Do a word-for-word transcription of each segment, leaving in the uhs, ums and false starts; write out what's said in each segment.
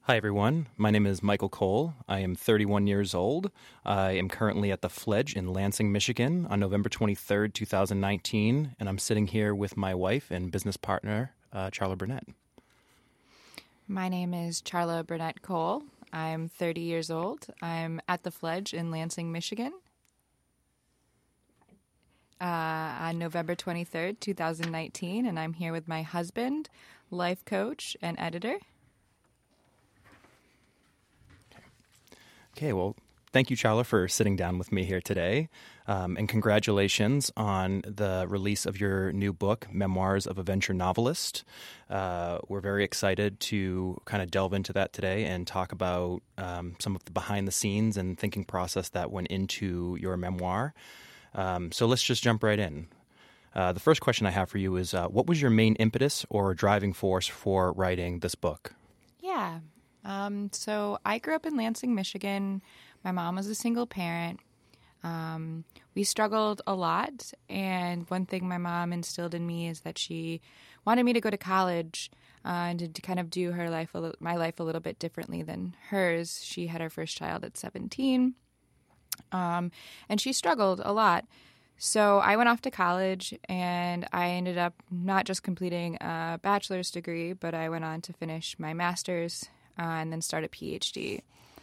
Hi, everyone. My name is Michael Cole. I am thirty-one years old. I am currently at the Fledge in Lansing, Michigan on November twenty-third, twenty nineteen, and I'm sitting here with my wife and business partner, uh, Charla Burnett. My name is Charla Burnett Cole. I'm thirty years old. I'm at the Fledge in Lansing, Michigan uh, on November twenty-third, twenty nineteen, and I'm here with my husband, life coach, and editor. Okay, well, thank you, Charla, for sitting down with me here today. Um, and congratulations on the release of your new book, Memoirs of a Venture Novelist. Uh, we're very excited to kind of delve into that today and talk about um, some of the behind the scenes and thinking process that went into your memoir. Um, so let's just jump right in. Uh, the first question I have for you is, uh, what was your main impetus or driving force for writing this book? Yeah. Um, so I grew up in Lansing, Michigan. My mom was a single parent. Um, we struggled a lot, and one thing my mom instilled in me is that she wanted me to go to college uh, and to, to kind of do her life, a li- my life, a little bit differently than hers. She had her first child at seventeen, um, and she struggled a lot. So I went off to college, and I ended up not just completing a bachelor's degree, but I went on to finish my master's. Uh, and then start a P H D.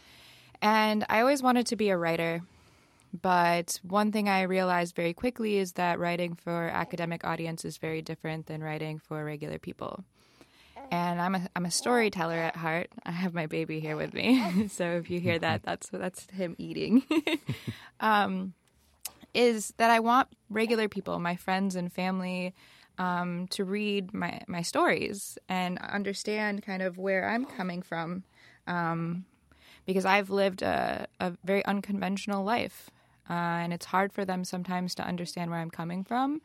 And I always wanted to be a writer, but one thing I realized very quickly is that writing for academic audience is very different than writing for regular people. And I'm a I'm a storyteller at heart. I have my baby here with me, so if you hear that, that's that's him eating. um, is that I want regular people, my friends and family, Um, to read my, my stories and understand kind of where I'm coming from, um, because I've lived a, a very unconventional life, uh, and it's hard for them sometimes to understand where I'm coming from.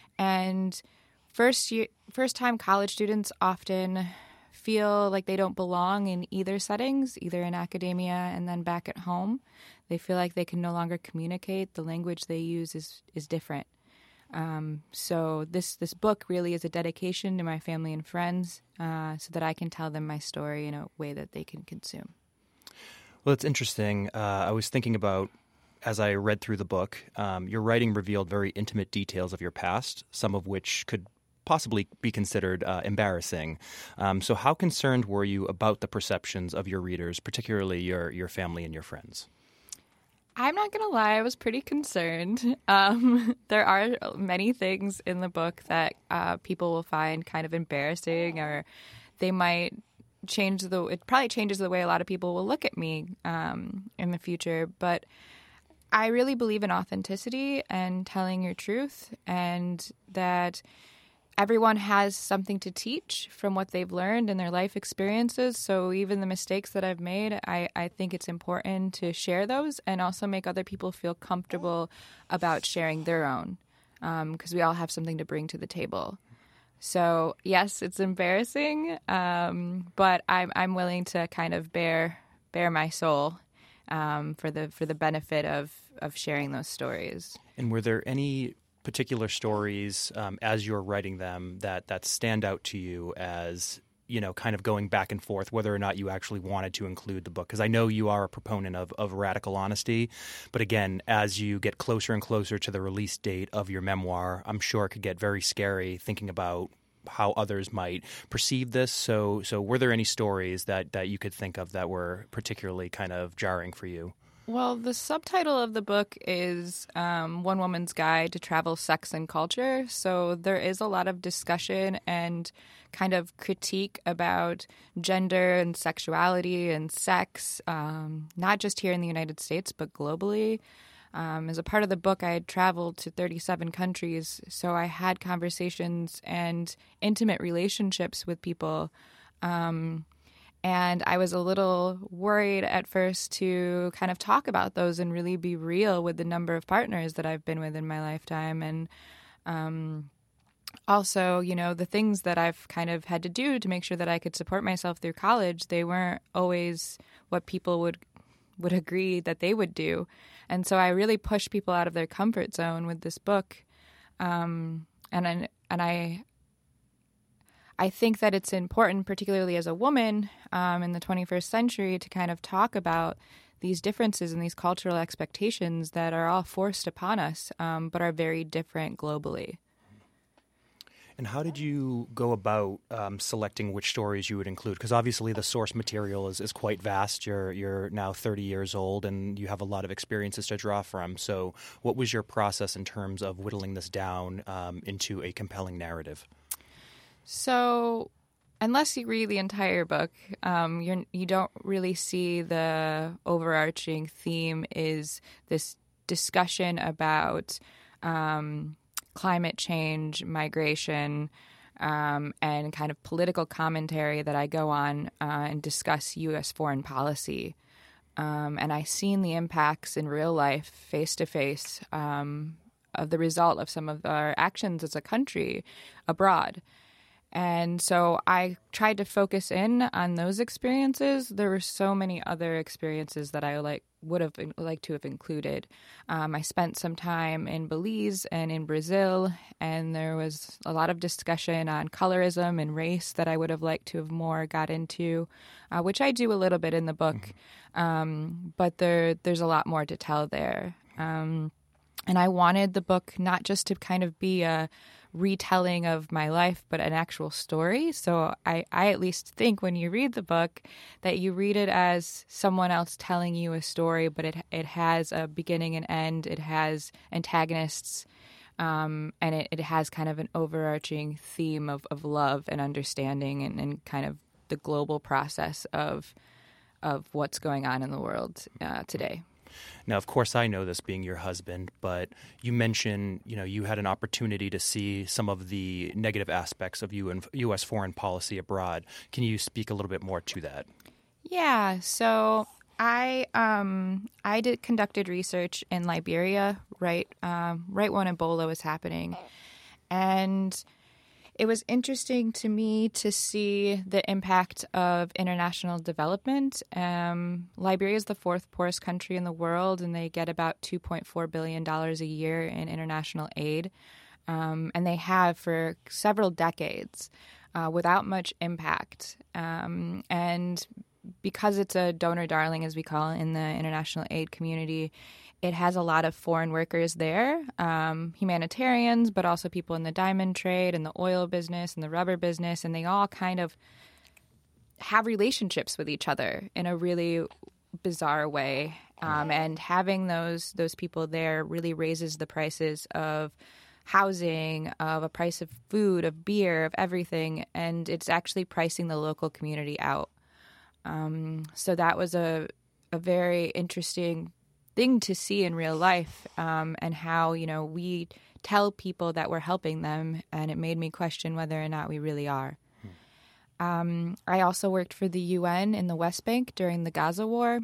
And first year, first time college students often feel like they don't belong in either settings, either in academia and then back at home. They feel like they can no longer communicate. The language they use is is different. Um, so this this book really is a dedication to my family and friends, uh, so that I can tell them my story in a way that they can consume. Well, it's interesting. Uh, I was thinking about, as I read through the book, um, your writing revealed very intimate details of your past, some of which could possibly be considered uh, embarrassing. Um, so how concerned were you about the perceptions of your readers, particularly your, your family and your friends? I'm not going to lie, I was pretty concerned. Um, there are many things in the book that uh, people will find kind of embarrassing, or they might change the, it probably changes the way a lot of people will look at me um, in the future. But I really believe in authenticity and telling your truth, and that everyone has something to teach from what they've learned in their life experiences. So even the mistakes that I've made, I, I think it's important to share those and also make other people feel comfortable about sharing their own, because um, we all have something to bring to the table. So yes, it's embarrassing, um, but I'm I'm willing to kind of bare bare my soul um, for the for the benefit of of sharing those stories. And were there any particular stories um, as you're writing them that, that stand out to you as, you know, kind of going back and forth, whether or not you actually wanted to include the book? Because I know you are a proponent of, of radical honesty. But again, as you get closer and closer to the release date of your memoir, I'm sure it could get very scary thinking about how others might perceive this. So so were there any stories that, that you could think of that were particularly kind of jarring for you? Well, the subtitle of the book is um, One Woman's Guide to Travel, Sex, and Culture. So there is a lot of discussion and kind of critique about gender and sexuality and sex, um, not just here in the United States, but globally. Um, as a part of the book, I had traveled to thirty-seven countries, so I had conversations and intimate relationships with people. Um And I was a little worried at first to kind of talk about those and really be real with the number of partners that I've been with in my lifetime. And um, also, you know, the things that I've kind of had to do to make sure that I could support myself through college, they weren't always what people would would agree that they would do. And so I really pushed people out of their comfort zone with this book. Um, and I, and I I think that it's important, particularly as a woman um, in the twenty-first century, to kind of talk about these differences and these cultural expectations that are all forced upon us, um, but are very different globally. And how did you go about um, selecting which stories you would include? Because obviously the source material is, is quite vast. You're you're now thirty years old and you have a lot of experiences to draw from. So what was your process in terms of whittling this down um, into a compelling narrative? So unless you read the entire book, um, you're, you don't really see the overarching theme is this discussion about um, climate change, migration, um, and kind of political commentary that I go on uh, and discuss U S foreign policy. Um, and I've seen the impacts in real life, face-to-face, um, of the result of some of our actions as a country abroad. And so I tried to focus in on those experiences. There were so many other experiences that I like would have liked to have included. Um, I spent some time in Belize and in Brazil, and there was a lot of discussion on colorism and race that I would have liked to have more got into, uh, which I do a little bit in the book. Mm-hmm. Um, but there, there's a lot more to tell there. Um, and I wanted the book not just to kind of be a retelling of my life, but an actual story. So I, I at least think when you read the book that you read it as someone else telling you a story, but it it has a beginning and end. It has antagonists, um, and it, it has kind of an overarching theme of, of love and understanding and, and kind of the global process of of what's going on in the world uh, today. Now, of course, I know this being your husband, but you mentioned, you know, you had an opportunity to see some of the negative aspects of U S foreign policy abroad. Can you speak a little bit more to that? Yeah. So I um, I did conducted research in Liberia right um, right when Ebola was happening, and it was interesting to me to see the impact of international development. Um, Liberia is the fourth poorest country in the world, and they get about two point four billion dollars a year in international aid. Um, and they have for several decades uh, without much impact. Um, and because it's a donor darling, as we call it in the international aid community, it has a lot of foreign workers there, um, humanitarians, but also people in the diamond trade and the oil business and the rubber business, and they all kind of have relationships with each other in a really bizarre way. Um, and having those those people there really raises the prices of housing, of a price of food, of beer, of everything, and it's actually pricing the local community out. Um, so that was a a very interesting thing to see in real life, um, and how, you know, we tell people that we're helping them, and it made me question whether or not we really are. Hmm. Um, I also worked for the U N in the West Bank during the Gaza war,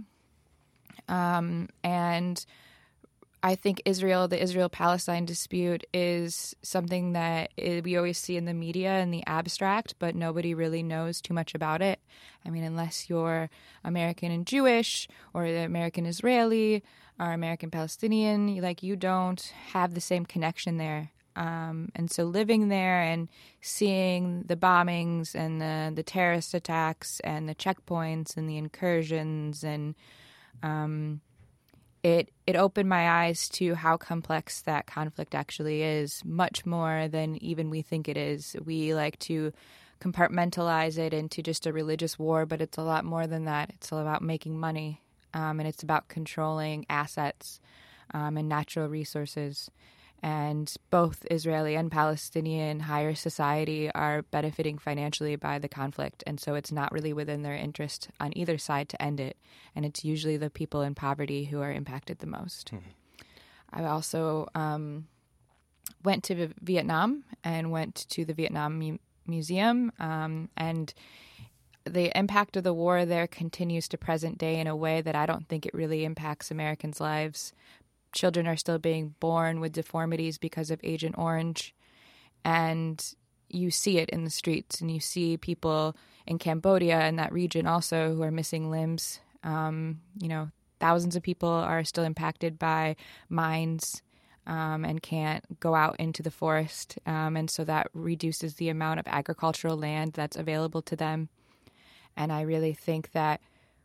um, and I think Israel, the Israel-Palestine dispute is something that we always see in the media in the abstract, but nobody really knows too much about it. I mean, unless you're American and Jewish or American Israeli or American Palestinian, like you don't have the same connection there. Um, and so living there and seeing the bombings and the, the terrorist attacks and the checkpoints and the incursions and um It it opened my eyes to how complex that conflict actually is, much more than even we think it is. We like to compartmentalize it into just a religious war, but it's a lot more than that. It's all about making money, um, and it's about controlling assets um, and natural resources. And both Israeli and Palestinian higher society are benefiting financially by the conflict. And so it's not really within their interest on either side to end it. And it's usually the people in poverty who are impacted the most. Mm-hmm. I also um, went to Vietnam and went to the Vietnam Mu- Museum. Um, and the impact of the war there continues to present day in a way that I don't think it really impacts Americans' lives. Children are still being born with deformities because of Agent Orange, and you see it in the streets, and you see people in Cambodia and that region also who are missing limbs. Um, you know, thousands of people are still impacted by mines um, and can't go out into the forest. Um, and so that reduces the amount of agricultural land that's available to them. And I really think that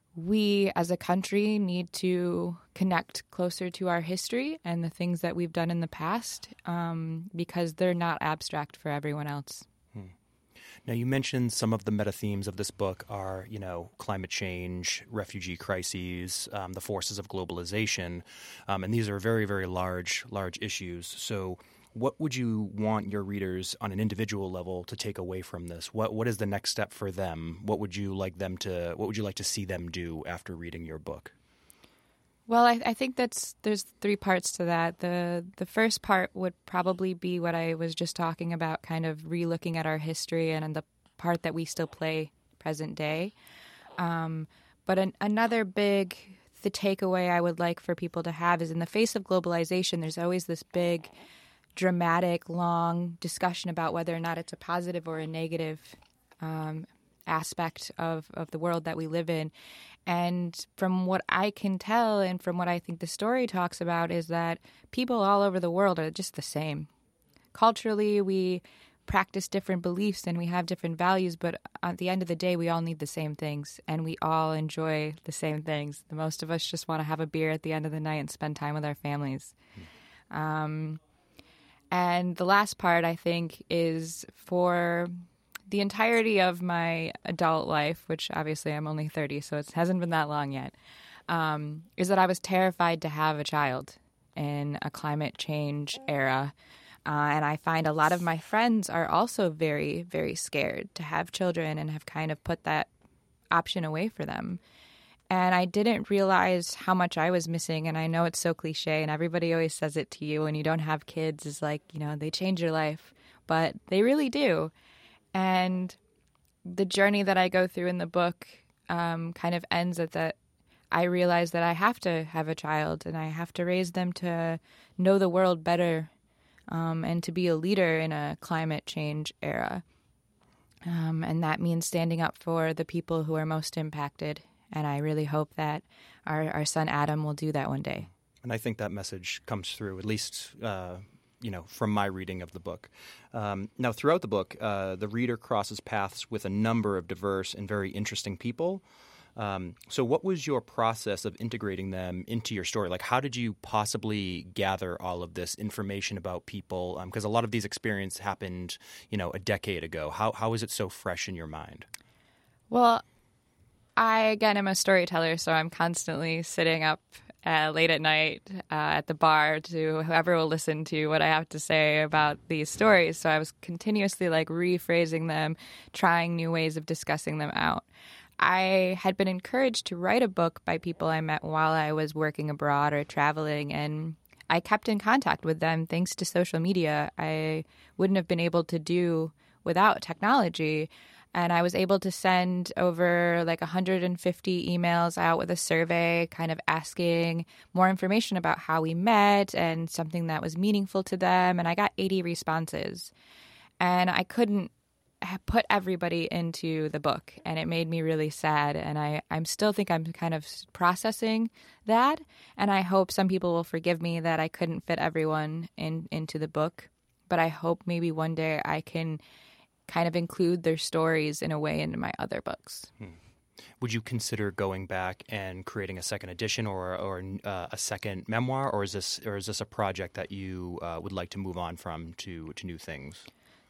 we as a country need to connect closer to our history and the things that we've done in the past, um, because they're not abstract for everyone else. Hmm. Now, you mentioned some of the meta themes of this book are, you know, climate change, refugee crises, um, the forces of globalization, um, and these are very, very large, large issues. So what would you want your readers on an individual level to take away from this? What What is the next step for them? What would you like them to, what would you like to see them do after reading your book? Well, I, I think that's there's three parts to that. The the first part would probably be what I was just talking about, kind of re-looking at our history and, and the part that we still play present day. Um, but an, another big the takeaway I would like for people to have is in the face of globalization, there's always this big, dramatic, long discussion about whether or not it's a positive or a negative um, aspect of, of the world that we live in. And from what I can tell and from what I think the story talks about is that people all over the world are just the same. Culturally, we practice different beliefs and we have different values, but at the end of the day, we all need the same things and we all enjoy the same things. The most of us just want to have a beer at the end of the night and spend time with our families. Mm. Um, and the last part, I think, is for the entirety of my adult life, which obviously I'm only thirty, so it hasn't been that long yet, um, is that I was terrified to have a child in a climate change era. Uh, and I find a lot of my friends are also very, very scared to have children and have kind of put that option away for them. And I didn't realize how much I was missing. And I know it's so cliche, and everybody always says it to you when you don't have kids is like, you know, they change your life. But they really do. And the journey that I go through in the book um, kind of ends at that. I realize that I have to have a child and I have to raise them to know the world better um, and to be a leader in a climate change era. Um, and that means standing up for the people who are most impacted. And I really hope that our, our son Adam will do that one day. And I think that message comes through, at least uh, you know, from my reading of the book. Um, now, throughout the book, uh, the reader crosses paths with a number of diverse and very interesting people. Um, so what was your process of integrating them into your story? Like, how did you possibly gather all of this information about people? Because um, a lot of these experiences happened, you know, a decade ago. How How is it so fresh in your mind? Well, I, again, am a storyteller, so I'm constantly sitting up uh, late at night uh, at the bar to whoever will listen to what I have to say about these stories. So I was continuously, like, rephrasing them, trying new ways of discussing them out. I had been encouraged to write a book by people I met while I was working abroad or traveling, and I kept in contact with them thanks to social media. I wouldn't have been able to do without technology. And I was able to send over like one hundred fifty emails out with a survey kind of asking more information about how we met and something that was meaningful to them. And I got eighty responses. And I couldn't put everybody into the book. And it made me really sad. And I I'm still think I'm kind of processing that. And I hope some people will forgive me that I couldn't fit everyone in into the book. But I hope maybe one day I can kind of include their stories in a way into my other books. Hmm. Would you consider going back and creating a second edition or or uh, a second memoir, or is this or is this a project that you uh, would like to move on from to to new things?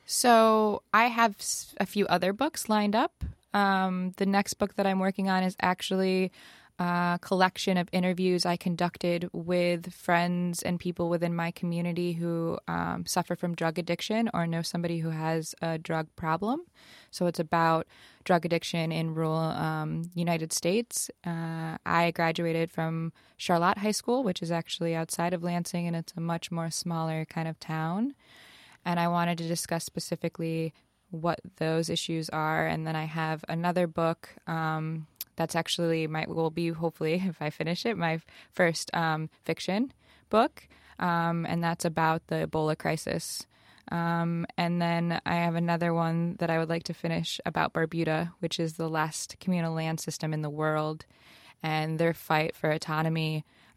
So I have a few other books lined up. Um, the next book that I'm working on is actually a collection of interviews I conducted with friends and people within my community who um, suffer from drug addiction or know somebody who has a drug problem. So it's about drug addiction in rural um, United States. Uh, I graduated from Charlotte High School, which is actually outside of Lansing, and it's a much more smaller kind of town. And I wanted to discuss specifically what those issues are. And then I have another book um, that's actually my will be, hopefully, if I finish it, my first um, fiction book. Um, and that's about the Ebola crisis. Um, and then I have another one that I would like to finish about Barbuda, which is the last communal land system in the world, and their fight for autonomy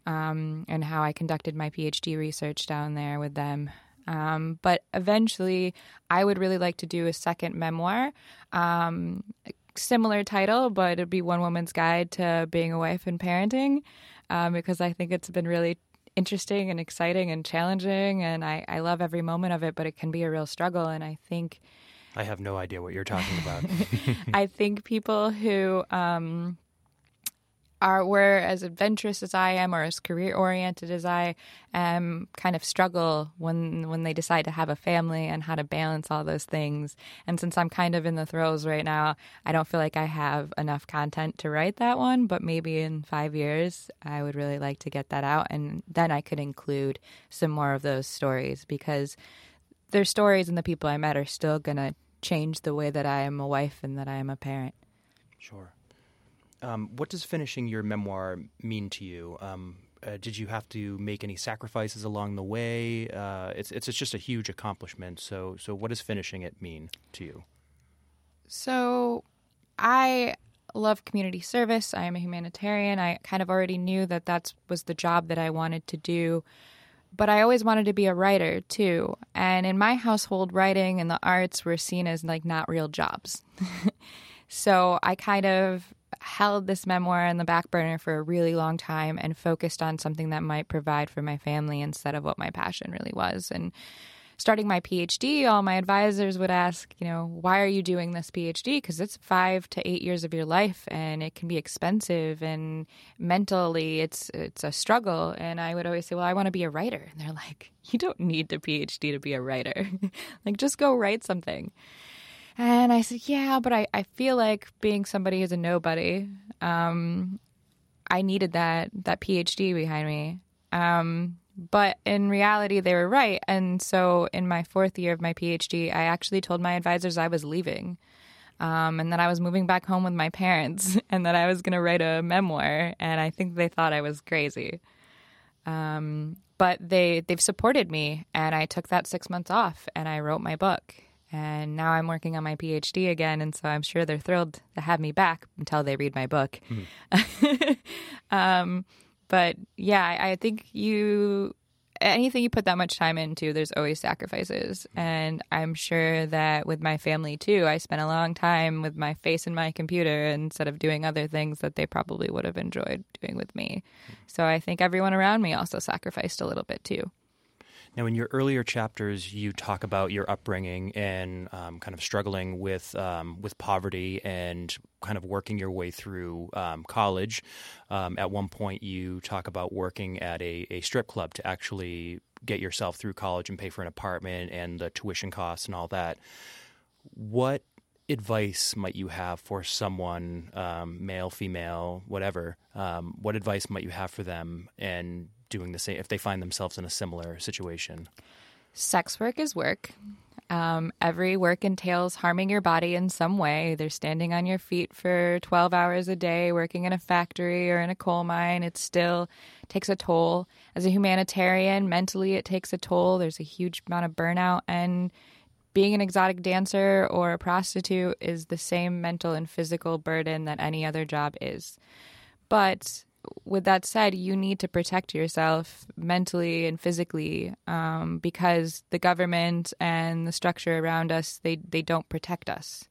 um, and how I conducted my PhD research down there with them. Um, but eventually, I would really like to do a second memoir, um, similar title, but it'd be One Woman's Guide to Being a Wife and Parenting, um, because I think it's been really interesting and exciting and challenging, and I, I love every moment of it, but it can be a real struggle. And I think I have no idea what you're talking about. I think people who um, are were as adventurous as I am or as career oriented as I am kind of struggle when when they decide to have a family and how to balance all those things. And since I'm kind of in the throes right now, I don't feel like I have enough content to write that one, but maybe in five years I would really like to get that out, and then I could include some more of those stories, because their stories and the people I met are still going to change the way that I am a wife and that I am a parent. Sure. Um, what does finishing your memoir mean to you? Um, uh, did you have to make any sacrifices along the way? Uh, it's, it's it's just a huge accomplishment. So so what does finishing it mean to you? So I love community service. I am a humanitarian. I kind of already knew that that was the job that I wanted to do. But I always wanted to be a writer, too. And in my household, writing and the arts were seen as, like, not real jobs. So I kind of held this memoir in the back burner for a really long time and focused on something that might provide for my family instead of what my passion really was. And starting my PhD, all my advisors would ask, you know, why are you doing this PhD? Because it's five to eight years of your life, and it can be expensive, and mentally it's it's a struggle. And I would always say, well, I want to be a writer. And they're like, you don't need a PhD to be a writer. Like, just go write something. And I said, yeah, but I, I feel like being somebody who's a nobody, um, I needed that that PhD behind me. Um But in reality, they were right. And so in my fourth year of my PhD, I actually told my advisors I was leaving, um, and that I was moving back home with my parents, and that I was going to write a memoir. And I think they thought I was crazy. Um, but they, they've supported me, and I took that six months off, and I wrote my book. And now I'm working on my PhD again, and so I'm sure they're thrilled to have me back until they read my book. Mm. um But yeah, I, I think you, anything you put that much time into, there's always sacrifices. And I'm sure that with my family too, I spent a long time with my face in my computer instead of doing other things that they probably would have enjoyed doing with me. So I think everyone around me also sacrificed a little bit too. Now, in your earlier chapters, you talk about your upbringing and um, kind of struggling with um, with poverty and kind of working your way through um, college. Um, at one point, you talk about working at a, a strip club to actually get yourself through college and pay for an apartment and the tuition costs and all that. What advice might you have for someone, um, male, female, whatever? Um, what advice might you have for them and doing the same if they find themselves in a similar situation? Sex work is work. Um, every work entails harming your body in some way. Either standing on your feet for twelve hours a day, working in a factory or in a coal mine. It still takes a toll. As a humanitarian, mentally it takes a toll. There's a huge amount of burnout, and being an exotic dancer or a prostitute is the same mental and physical burden that any other job is. But with that said, you need to protect yourself mentally and physically, um, because the government and the structure around us, they, they don't protect us.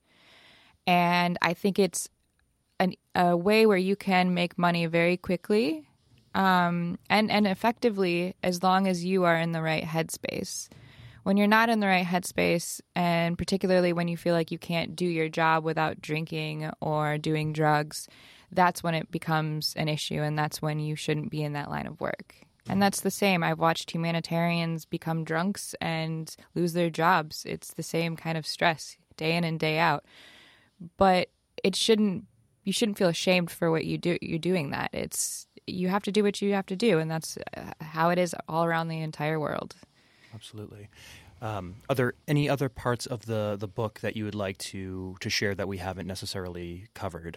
And I think it's an, a way where you can make money very quickly um, and, and effectively, as long as you are in the right headspace. When you're not in the right headspace, and particularly when you feel like you can't do your job without drinking or doing drugs, that's when it becomes an issue, and that's when you shouldn't be in that line of work. And that's the same. I've watched humanitarians become drunks and lose their jobs. It's the same kind of stress day in and day out. But it shouldn't. You shouldn't feel ashamed for what you do. You're doing that. It's you have to do what you have to do, and that's how it is all around the entire world. Absolutely. Um, are there any other parts of the, the book that you would like to, to share that we haven't necessarily covered?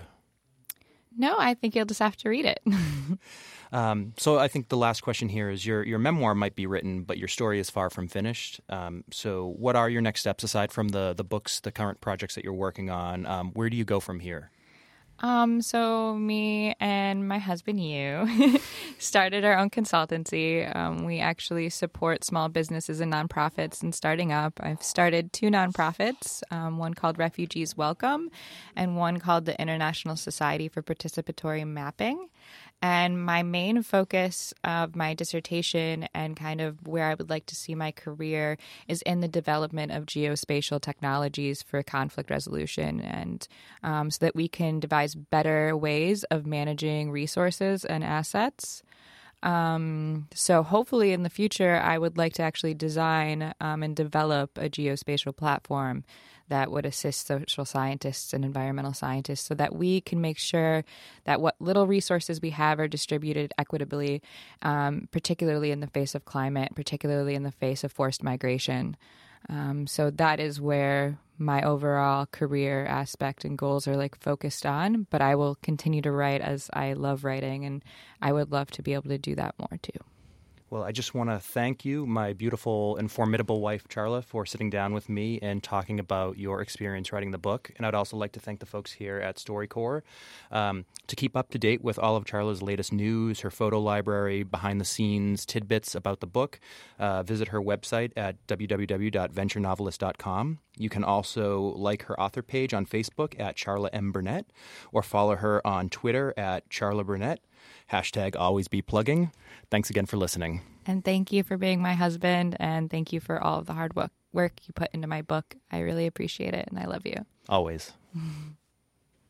No, I think you'll just have to read it. um, so I think the last question here is your, your memoir might be written, but your story is far from finished. Um, so what are your next steps aside from the, the books, the current projects that you're working on? Um, where do you go from here? Um, so me and my husband, you, started our own consultancy. Um, we actually support small businesses and nonprofits in starting up. I've started two nonprofits, um, one called Refugees Welcome and one called the International Society for Participatory Mapping. And my main focus of my dissertation and kind of where I would like to see my career is in the development of geospatial technologies for conflict resolution, and um, so that we can devise better ways of managing resources and assets. Um, so hopefully in the future, I would like to actually design um, and develop a geospatial platform that would assist social scientists and environmental scientists so that we can make sure that what little resources we have are distributed equitably, um, particularly in the face of climate, particularly in the face of forced migration. Um, so that is where my overall career aspect and goals are like focused on, but I will continue to write as I love writing, and I would love to be able to do that more too. Well, I just want to thank you, my beautiful and formidable wife, Charla, for sitting down with me and talking about your experience writing the book. And I'd also like to thank the folks here at StoryCorps. Um, to keep up to date with all of Charla's latest news, her photo library, behind-the-scenes tidbits about the book, uh, visit her website at w w w dot venture novelist dot com. You can also like her author page on Facebook at Charla M. Burnett, or follow her on Twitter at Charla Burnett. Hashtag always be plugging. Thanks again for listening. And thank you for being my husband, and thank you for all of the hard work, work you put into my book. I really appreciate it, and I love you. Always.